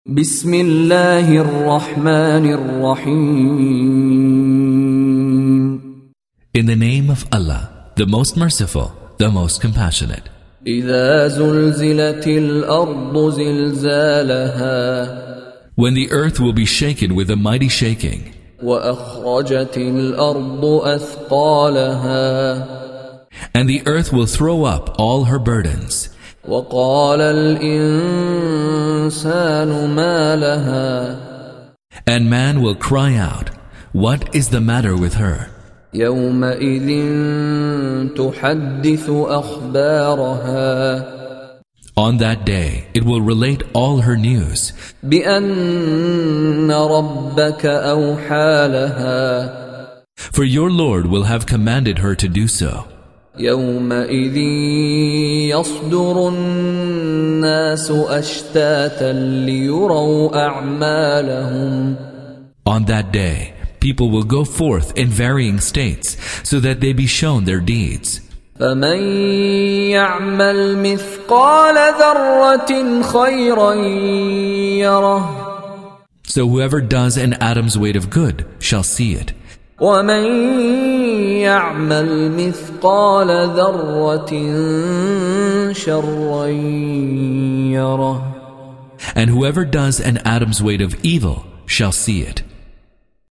بسم الله الرحمن الرحيم. In the name of Allah, the most merciful, the most compassionate. إذا زلزلت الأرض زلزالها When the earth will be shaken with a mighty shaking, وأخرجت الأرض أثقالها and the earth will throw up all her burdens, وقال الإنسان ما لها and man will cry out, "What is the matter with her?" يومئذ تحدث أخبارها On that day, it will relate all her news, بأن ربك أوحى لها for your Lord will have commanded her to do so. يومئذ يصدر الناس أشتاتا ليروا أعمالهم On that day, people will go forth in varying states so that they be shown their deeds. فمن يعمل مثقال ذرة خيرا يره So whoever does an atom's weight of good shall see it, ومن يعمل مثقال ذرة شرا يره and whoever does an atom's weight of evil shall see it.